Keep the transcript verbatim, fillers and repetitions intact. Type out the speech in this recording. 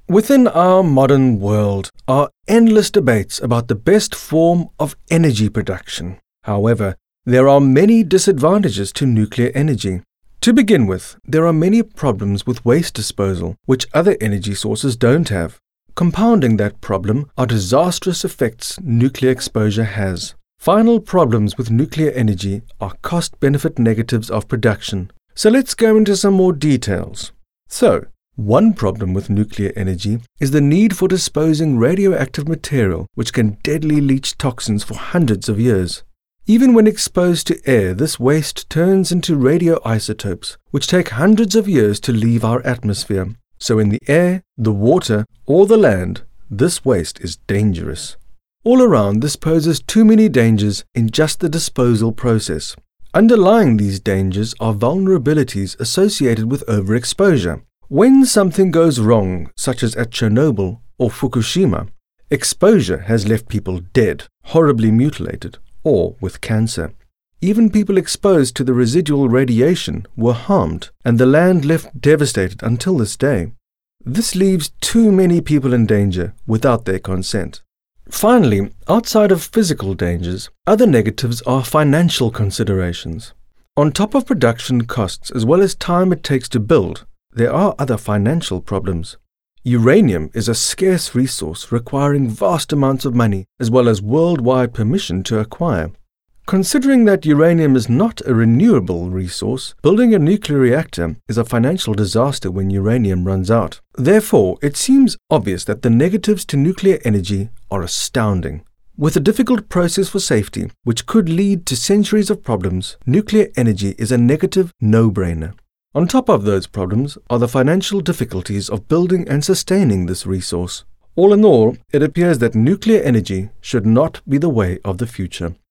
Within our modern world are endless debates about the best form of energy production. However, there are many disadvantages to nuclear energy. To begin with, there are many problems with waste disposal, which other energy sources don't have. Compounding that problem are disastrous effects nuclear exposure has. Final problems with nuclear energy are cost-benefit negatives of production. So let's go into some more details. So, one problem with nuclear energy is the need for disposing radioactive material which can deadly leach toxins for hundreds of years. Even when exposed to air, this waste turns into radioisotopes, which take hundreds of years to leave our atmosphere. So in the air, the water, or the land, this waste is dangerous. All around, this poses too many dangers in just the disposal process. Underlying these dangers are vulnerabilities associated with overexposure. When something goes wrong, such as at Chernobyl or Fukushima, exposure has left people dead, horribly mutilated, or with cancer. Even people exposed to the residual radiation were harmed, and the land left devastated until this day. This leaves too many people in danger without their consent. Finally, outside of physical dangers, other negatives are financial considerations. On top of production costs as well as time it takes to build, there are other financial problems. Uranium is a scarce resource requiring vast amounts of money as well as worldwide permission to acquire. Considering that uranium is not a renewable resource, building a nuclear reactor is a financial disaster when uranium runs out. Therefore, it seems obvious that the negatives to nuclear energy are astounding. With a difficult process for safety, which could lead to centuries of problems, nuclear energy is a negative no-brainer. On top of those problems are the financial difficulties of building and sustaining this resource. All in all, it appears that nuclear energy should not be the way of the future.